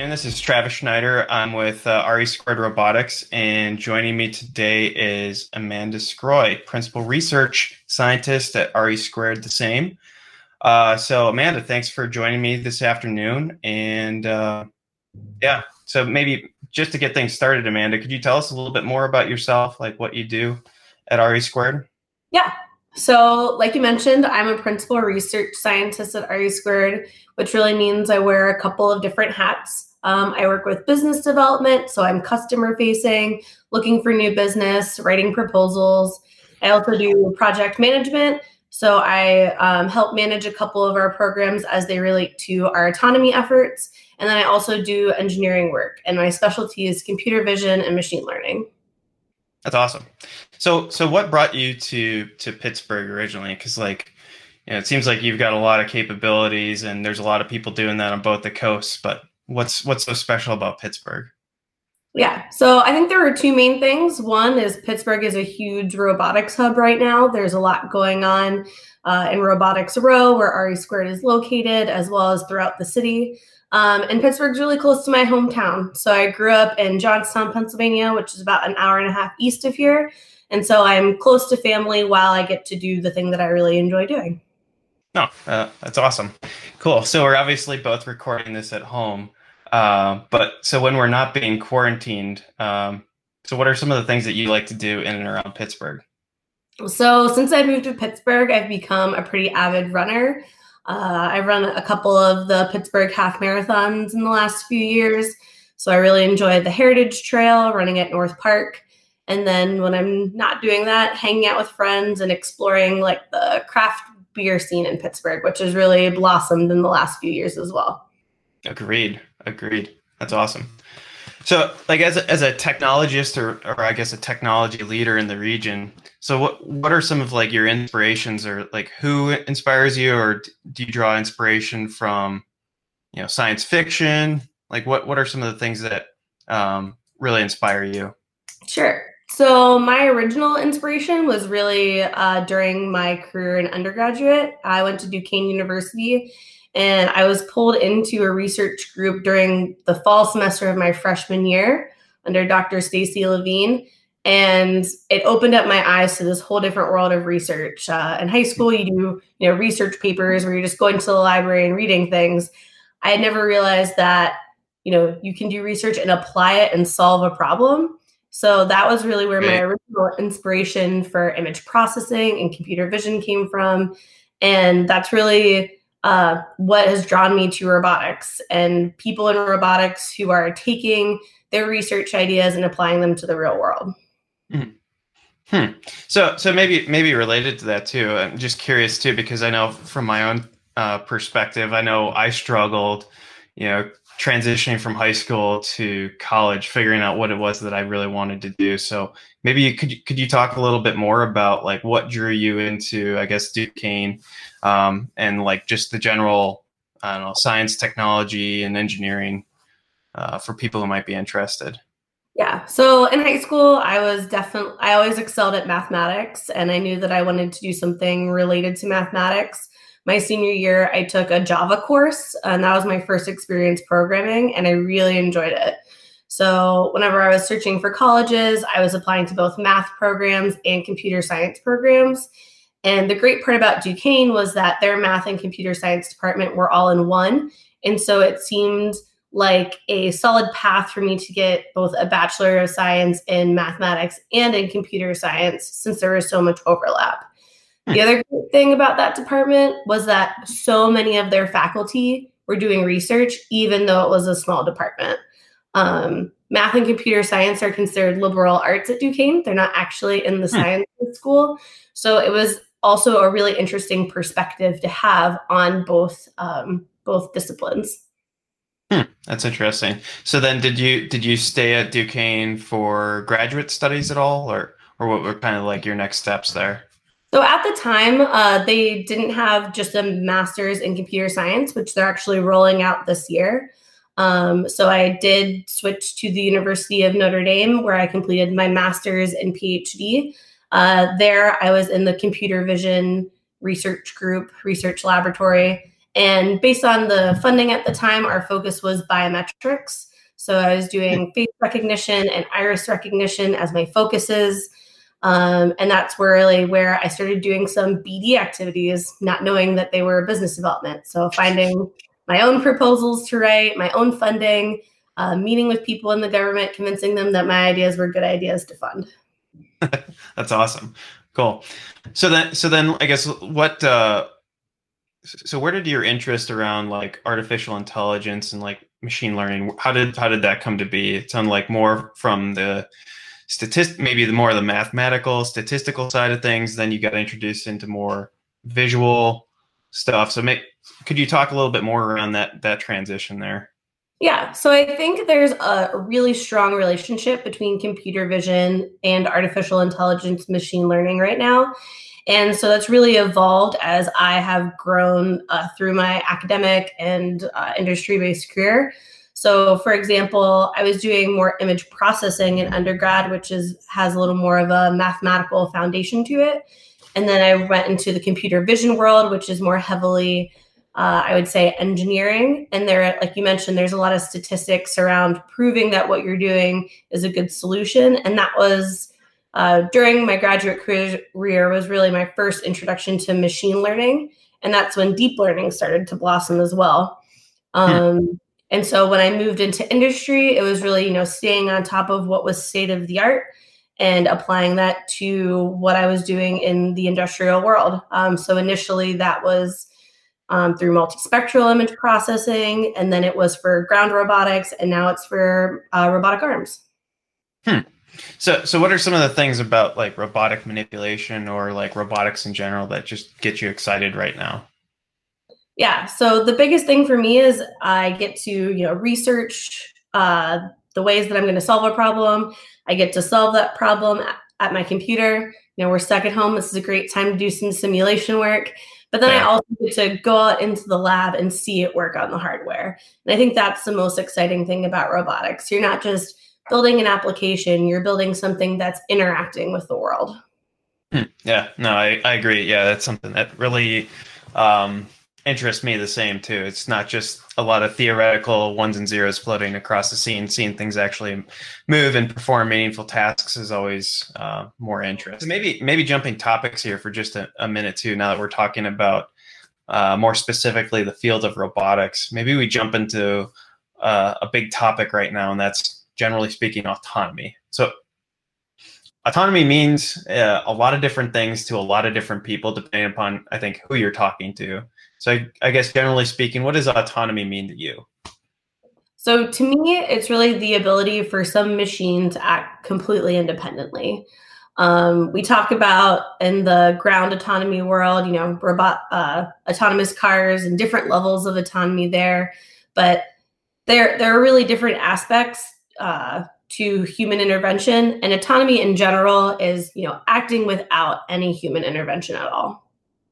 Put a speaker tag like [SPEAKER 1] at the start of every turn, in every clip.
[SPEAKER 1] afternoon. This is Travis Schneider. I'm with RE Squared Robotics, and joining me today is Amanda Scroy, Principal Research Scientist at RE Squared, the same. So, Amanda, thanks for joining me this afternoon. And yeah, so maybe just to get things started, Amanda, could you tell us a little bit more about yourself, like what you do at RE Squared?
[SPEAKER 2] Yeah. So, like you mentioned, I'm a principal research scientist at RE Squared, which really means I wear a couple of different hats. I work with business development, so I'm customer facing, looking for new business, writing proposals. I also do project management, so I help manage a couple of our programs as they relate to our autonomy efforts. And then I also do engineering work, and my specialty is computer vision and machine learning.
[SPEAKER 1] That's awesome. So what brought you to Pittsburgh originally? Because it seems like you've got a lot of capabilities, and there's a lot of people doing that on both the coasts. But what's so special about Pittsburgh?
[SPEAKER 2] Yeah, so I think there are two main things. One is Pittsburgh is a huge robotics hub right now. There's a lot going on in Robotics Row, where RE Squared is located, as well as throughout the city. And Pittsburgh's really close to my hometown. So I grew up in Johnstown, Pennsylvania, which is about an hour and a half east of here. And so I'm close to family while I get to do the thing that I really enjoy doing.
[SPEAKER 1] No, that's awesome. Cool. So we're obviously both recording this at home. But so when we're not being quarantined, so what are some of the things that you like to do in and around Pittsburgh?
[SPEAKER 2] So since I moved to Pittsburgh, I've become a pretty avid runner. I've run a couple of the Pittsburgh half marathons in the last few years. So I really enjoy the Heritage Trail, running at North Park. And then when I'm not doing that, hanging out with friends and exploring like the craft beer scene in Pittsburgh, which has really blossomed in the last few years as well.
[SPEAKER 1] Agreed. Agreed. That's awesome. So, like as a technologist or I guess a technology leader in the region, so what are some of like your inspirations, or like who inspires you, or do you draw inspiration from, science fiction? Like what are some of the things that really inspire you?
[SPEAKER 2] Sure. So my original inspiration was really during my career in undergraduate. I went to Duquesne University, and I was pulled into a research group during the fall semester of my freshman year under Dr. Stacy Levine. And it opened up my eyes to this whole different world of research. In high school, you do research papers where you're just going to the library and reading things. I had never realized that you can do research and apply it and solve a problem. So that was really where my original inspiration for image processing and computer vision came from. And that's really what has drawn me to robotics and people in robotics who are taking their research ideas and applying them to the real world.
[SPEAKER 1] Mhm. Hmm. So maybe related to that too. I'm just curious too, because I know from my own perspective, I know I struggled, transitioning from high school to college, figuring out what it was that I really wanted to do. So maybe could you talk a little bit more about like what drew you into, I guess, Duquesne, and like just the general, I don't know, science, technology, and engineering for people who might be interested.
[SPEAKER 2] Yeah. So in high school, I always excelled at mathematics, and I knew that I wanted to do something related to mathematics. My senior year, I took a Java course, and that was my first experience programming, and I really enjoyed it. So whenever I was searching for colleges, I was applying to both math programs and computer science programs. And the great part about Duquesne was that their math and computer science department were all in one. And so it seemed like a solid path for me to get both a Bachelor of Science in mathematics and in computer science, since there was so much overlap. The other great thing about that department was that so many of their faculty were doing research, even though it was a small department. Math and computer science are considered liberal arts at Duquesne. They're not actually in the science school. So it was also a really interesting perspective to have on both disciplines.
[SPEAKER 1] That's interesting. So then did you stay at Duquesne for graduate studies at all, or what were kind of like your next steps there?
[SPEAKER 2] So at the time, they didn't have just a master's in computer science, which they're actually rolling out this year. So I did switch to the University of Notre Dame, where I completed my master's and PhD. There, I was in the computer vision research group, research laboratory, And based on the funding at the time, our focus was biometrics. So I was doing face recognition and iris recognition as my focuses. And that's really where I started doing some BD activities, not knowing that they were business development. So finding my own proposals to write, my own funding, meeting with people in the government, convincing them that my ideas were good ideas to fund.
[SPEAKER 1] That's awesome. Cool. So then I guess so where did your interest around like artificial intelligence and like machine learning, how did that come to be? It sounded like more from the maybe more of the mathematical statistical side of things. Then you got introduced into more visual stuff. So could you talk a little bit more around that transition there?
[SPEAKER 2] Yeah, so I think there's a really strong relationship between computer vision and artificial intelligence machine learning right now. And so that's really evolved as I have grown through my academic and industry-based career. So for example, I was doing more image processing in undergrad, which has a little more of a mathematical foundation to it. And then I went into the computer vision world, which is more heavily, I would say, engineering. And there, like you mentioned, there's a lot of statistics around proving that what you're doing is a good solution. And that was during my graduate career was really my first introduction to machine learning. And that's when deep learning started to blossom as well. And so when I moved into industry, it was really, staying on top of what was state of the art and applying that to what I was doing in the industrial world. So initially that was through multispectral image processing, and then it was for ground robotics, and now it's for robotic arms.
[SPEAKER 1] So what are some of the things about like robotic manipulation or like robotics in general that just get you excited right now?
[SPEAKER 2] Yeah, so the biggest thing for me is I get to research the ways that I'm going to solve a problem. I get to solve that problem at my computer. We're stuck at home. This is a great time to do some simulation work. But then I also get to go out into the lab and see it work on the hardware. And I think that's the most exciting thing about robotics. You're not just building an application, you're building something that's interacting with the world.
[SPEAKER 1] Yeah, no, I agree. Yeah, that's something that really interests me the same too. It's not just a lot of theoretical ones and zeros floating across the scene. Seeing things actually move and perform meaningful tasks is always more interesting. So maybe jumping topics here for just a minute too. Now that we're talking about more specifically the field of robotics, maybe we jump into a big topic right now, and that's generally speaking autonomy. So autonomy means a lot of different things to a lot of different people, depending upon, I think, who you're talking to. So I guess generally speaking, what does autonomy mean to you?
[SPEAKER 2] So to me, it's really the ability for some machine to act completely independently. We talk about in the ground autonomy world, autonomous cars and different levels of autonomy there, but there are really different aspects to human intervention, and autonomy in general is, acting without any human intervention at all.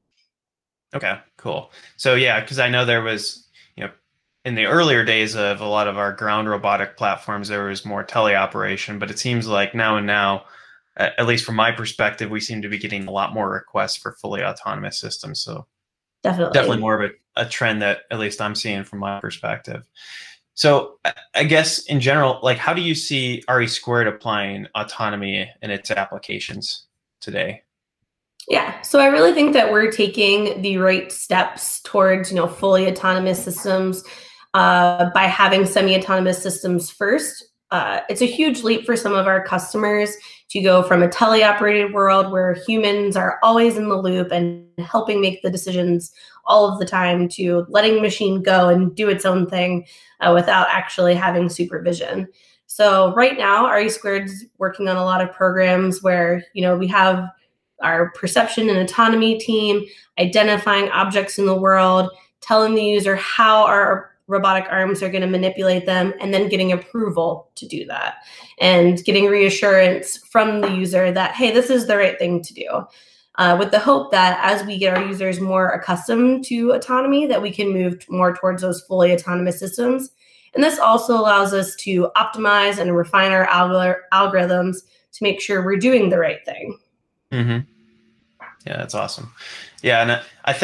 [SPEAKER 1] Okay, cool. So yeah, because I know there was, in the earlier days of a lot of our ground robotic platforms, there was more teleoperation, but it seems like now, at least from my perspective, we seem to be getting a lot more requests for fully autonomous systems. So definitely more of a trend that at least I'm seeing from my perspective. So I guess in general, like, how do you see RE² applying autonomy in its applications today?
[SPEAKER 2] Yeah, so I really think that we're taking the right steps towards, fully autonomous systems by having semi-autonomous systems first. It's a huge leap for some of our customers to go from a teleoperated world where humans are always in the loop and helping make the decisions all of the time to letting the machine go and do its own thing without actually having supervision. So right now, RE² is working on a lot of programs where, we have our perception and autonomy team identifying objects in the world, telling the user how our robotic arms are going to manipulate them, and then getting approval to do that, and getting reassurance from the user that, hey, this is the right thing to do, with the hope that as we get our users more accustomed to autonomy, that we can move more towards those fully autonomous systems. And this also allows us to optimize and refine our algorithms to make sure we're doing the right thing.
[SPEAKER 1] Mm-hmm. Yeah, that's awesome. Yeah, and I think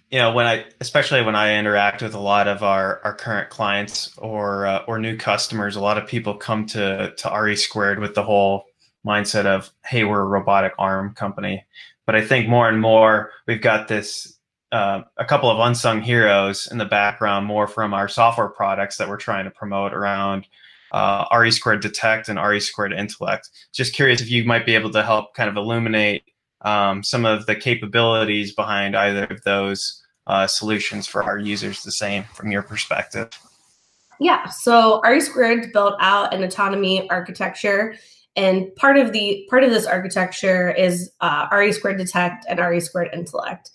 [SPEAKER 1] especially when I interact with a lot of our current clients or new customers, a lot of people come to RE Squared with the whole mindset of, hey, we're a robotic arm company. But I think more and more we've got this a couple of unsung heroes in the background, more from our software products that we're trying to promote around RE Squared Detect and RE Squared Intellect. Just curious if you might be able to help kind of illuminate some of the capabilities behind either of those solutions for our users the same from your perspective.
[SPEAKER 2] Yeah, so RE Squared built out an autonomy architecture, and part of this architecture is RE Squared Detect and RE Squared Intellect.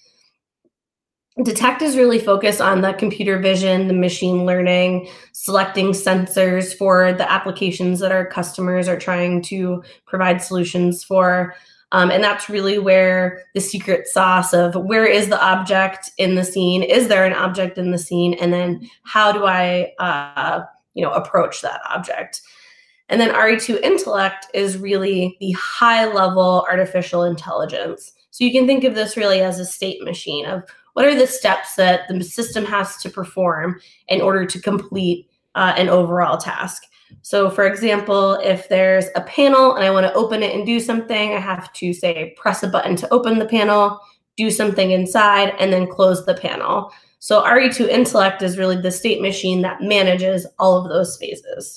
[SPEAKER 2] Detect is really focused on the computer vision, the machine learning, selecting sensors for the applications that our customers are trying to provide solutions for. And that's really where the secret sauce of where is the object in the scene? Is there an object in the scene? And then how do I, approach that object? And then RE2 Intellect is really the high level artificial intelligence. So you can think of this really as a state machine of what are the steps that the system has to perform in order to complete an overall task. So for example, if there's a panel and I want to open it and do something, I have to say, press a button to open the panel, do something inside, and then close the panel. So RE2 Intellect is really the state machine that manages all of those phases.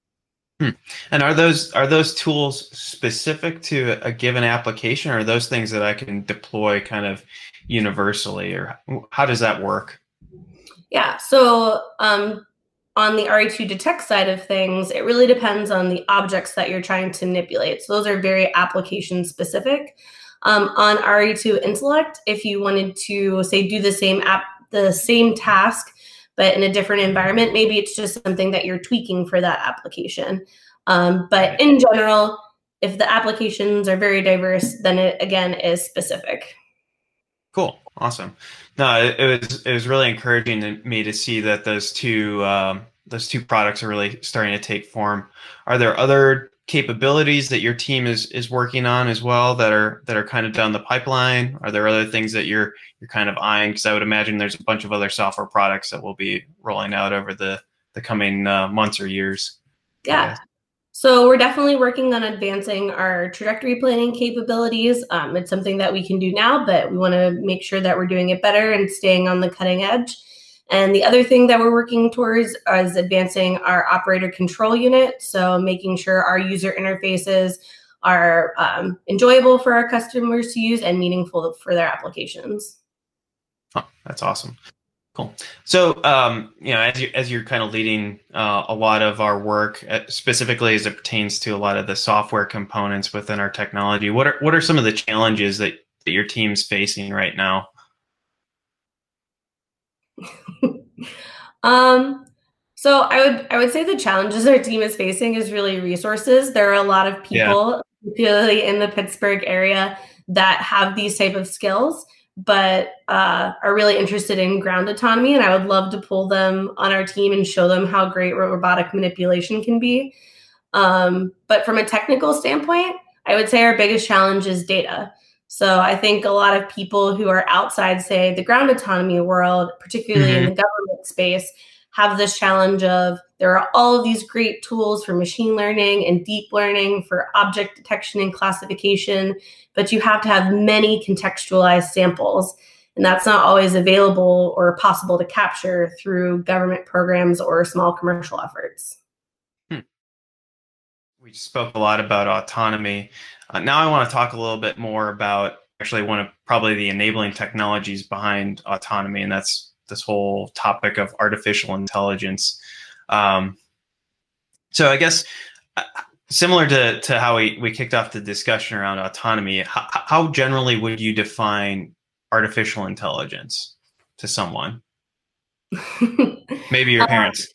[SPEAKER 1] And are those tools specific to a given application, or are those things that I can deploy kind of universally, or how does that work?
[SPEAKER 2] Yeah, so on the RE2 Detect side of things, it really depends on the objects that you're trying to manipulate. So those are very application specific. On RE2 Intellect, if you wanted to say do the same task, but in a different environment, maybe it's just something that you're tweaking for that application. But in general, if the applications are very diverse, then it again is specific.
[SPEAKER 1] Cool, awesome. No, it was really encouraging to me to see that those two products are really starting to take form. Are there other capabilities that your team is working on as well that are kind of down the pipeline? Are there other things that you're kind of eyeing? Because I would imagine there's a bunch of other software products that will be rolling out over the coming months or years.
[SPEAKER 2] Yeah. So we're definitely working on advancing our trajectory planning capabilities. It's something that we can do now, but we want to make sure that we're doing it better and staying on the cutting edge. And the other thing that we're working towards is advancing our operator control unit. So making sure our user interfaces are enjoyable for our customers to use and meaningful for their applications.
[SPEAKER 1] Oh, that's awesome. Cool. So, as you're kind of leading a lot of our work, specifically as it pertains to a lot of the software components within our technology, what are some of the challenges that your team's facing right now?
[SPEAKER 2] So I would say the challenges our team is facing is really resources. There are a lot of people, particularly in the Pittsburgh area, that have these type of skills, but are really interested in ground autonomy. And I would love to pull them on our team and show them how great robotic manipulation can be. But from a technical standpoint, I would say our biggest challenge is data. So I think a lot of people who are outside, say, the ground autonomy world, particularly in the government space, have this challenge of there are all of these great tools for machine learning and deep learning for object detection and classification, but you have to have many contextualized samples. And that's not always available or possible to capture through government programs or small commercial efforts.
[SPEAKER 1] We spoke a lot about autonomy. Now I want to talk a little bit more about actually one of probably the enabling technologies behind autonomy, and that's this whole topic of artificial intelligence. So I guess similar to how we kicked off the discussion around autonomy, how generally would you define artificial intelligence to someone? Maybe your parents.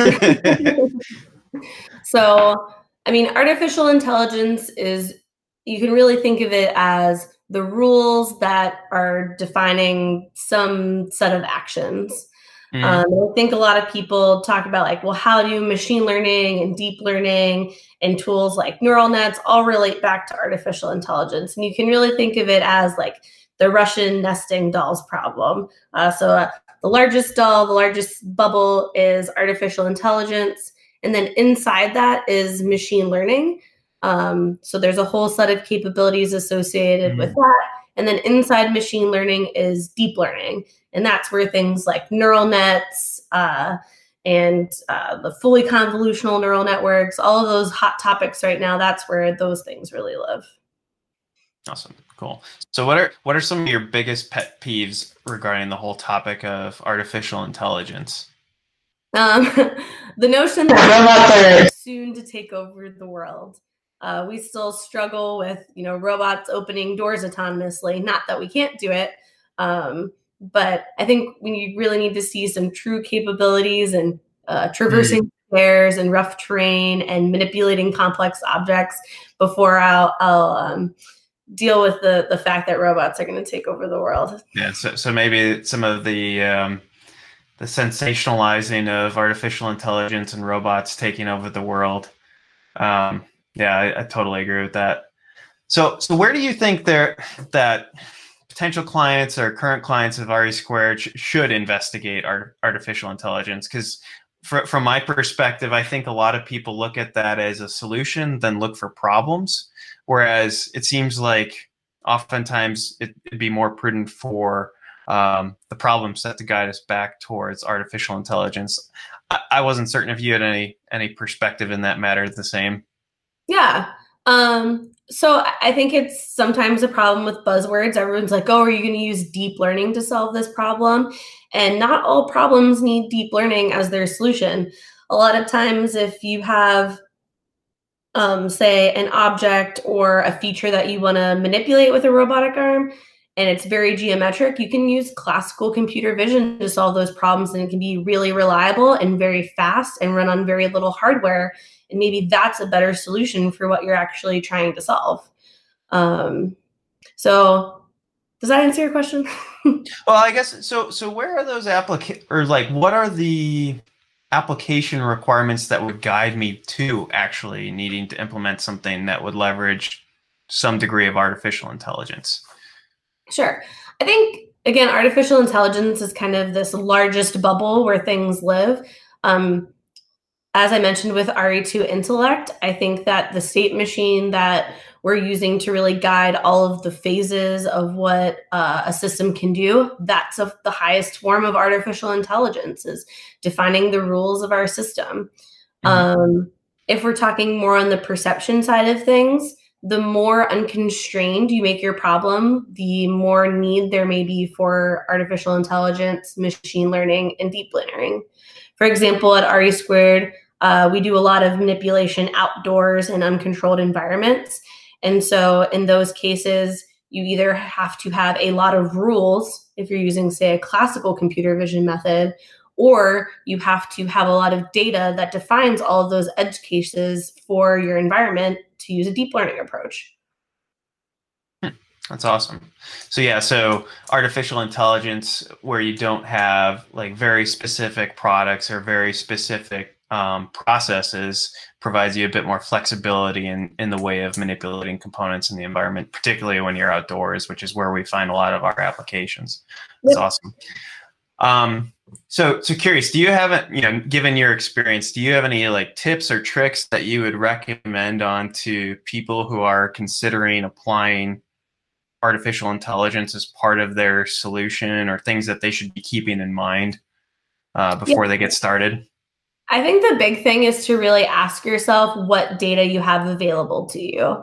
[SPEAKER 2] So, I mean, artificial intelligence is, you can really think of it as the rules that are defining some set of actions. I think a lot of people talk about like, well, how do machine learning and deep learning and tools like neural nets all relate back to artificial intelligence? And you can really think of it as like the Russian nesting dolls problem. The largest doll, the largest bubble is artificial intelligence. And then inside that is machine learning. So there's a whole set of capabilities associated with that. And then inside machine learning is deep learning. And that's where things like neural nets and the fully convolutional neural networks, all of those hot topics right now, that's where those things really live.
[SPEAKER 1] Awesome. Cool. So what are some of your biggest pet peeves regarding the whole topic of artificial intelligence?
[SPEAKER 2] The notion that robots are soon to take over the world. We still struggle with, robots opening doors autonomously. Not that we can't do it, but I think we really need to see some true capabilities and traversing stairs and rough terrain and manipulating complex objects before I'll deal with the fact that robots are going to take over the world.
[SPEAKER 1] Yeah. So maybe some of the sensationalizing of artificial intelligence and robots taking over the world. Yeah, I totally agree with that. So where do you think that potential clients or current clients of RE2 should investigate artificial intelligence? Because from my perspective, I think a lot of people look at that as a solution, then look for problems. Whereas it seems like oftentimes it'd be more prudent for the problem set to guide us back towards artificial intelligence. I wasn't certain if you had any perspective in that matter the same.
[SPEAKER 2] Yeah. So I think it's sometimes a problem with buzzwords. Everyone's like, oh, are you going to use deep learning to solve this problem? And not all problems need deep learning as their solution. A lot of times if you have, say, an object or a feature that you want to manipulate with a robotic arm, and it's very geometric, you can use classical computer vision to solve those problems, and it can be really reliable and very fast and run on very little hardware. And maybe that's a better solution for what you're actually trying to solve. So does that answer your question?
[SPEAKER 1] Well, I guess so. So where are those what are the application requirements that would guide me to actually needing to implement something that would leverage some degree of artificial intelligence?
[SPEAKER 2] Sure. I think, again, artificial intelligence is kind of this largest bubble where things live. As I mentioned with RE2 Intellect, I think that the state machine that we're using to really guide all of the phases of what a system can do, that's the highest form of artificial intelligence, is defining the rules of our system. If we're talking more on the perception side of things, the more unconstrained you make your problem, the more need there may be for artificial intelligence, machine learning, and deep learning. For example, at RE2, we do a lot of manipulation outdoors in uncontrolled environments. And so in those cases, you either have to have a lot of rules if you're using, say, a classical computer vision method, or you have to have a lot of data that defines all of those edge cases for your environment to use a deep learning approach.
[SPEAKER 1] That's awesome. So yeah, so artificial intelligence where you don't have like very specific products or very specific processes provides you a bit more flexibility in the way of manipulating components in the environment, particularly when you're outdoors, which is where we find a lot of our applications. That's awesome. So curious, do you have, given your experience, do you have any like tips or tricks that you would recommend on to people who are considering applying artificial intelligence as part of their solution, or things that they should be keeping in mind before they get started?
[SPEAKER 2] I think the big thing is to really ask yourself what data you have available to you.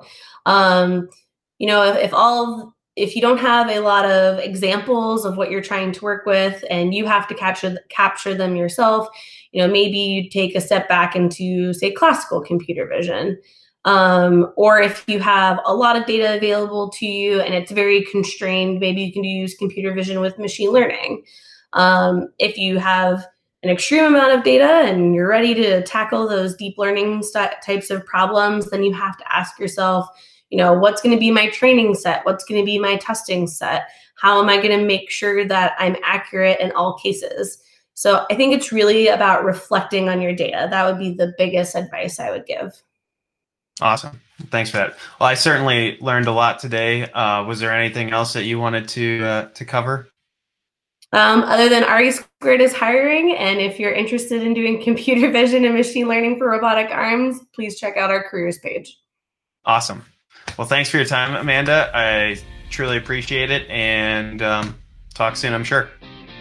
[SPEAKER 2] If you don't have a lot of examples of what you're trying to work with and you have to capture them yourself, maybe you take a step back into, say, classical computer vision. Or if you have a lot of data available to you and it's very constrained, maybe you can use computer vision with machine learning. If you have an extreme amount of data and you're ready to tackle those deep learning types of problems, then you have to ask yourself, what's going to be my training set? What's going to be my testing set? How am I going to make sure that I'm accurate in all cases? So I think it's really about reflecting on your data. That would be the biggest advice I would give.
[SPEAKER 1] Awesome. Thanks for that. Well, I certainly learned a lot today. Was there anything else that you wanted to cover?
[SPEAKER 2] Other than RE Squared is hiring, and if you're interested in doing computer vision and machine learning for robotic arms, please check out our careers page.
[SPEAKER 1] Awesome. Well, thanks for your time, Amanda. I truly appreciate it, and talk soon, I'm sure.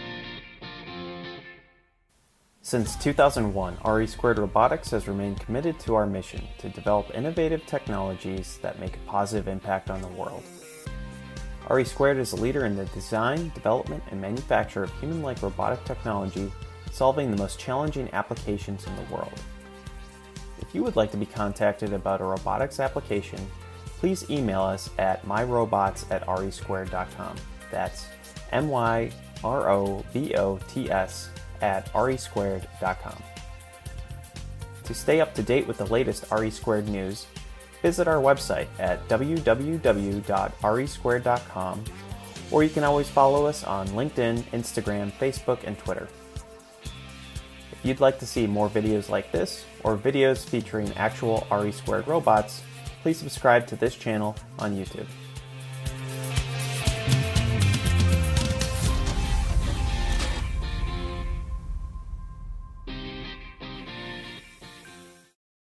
[SPEAKER 1] Since 2001, RE Squared Robotics has remained committed to our mission to develop innovative technologies that make a positive impact on the world. RE Squared is a leader in the design, development, and manufacture of human-like robotic technology, solving the most challenging applications in the world. If you would like to be contacted about a robotics application, please email us at myrobots@resquared.com. That's myrobots@resquared.com. To stay up to date with the latest RE Squared news, visit our website at www.resquared.com, or you can always follow us on LinkedIn, Instagram, Facebook, and Twitter. If you'd like to see more videos like this, or videos featuring actual RE Squared robots, please subscribe to this channel on YouTube.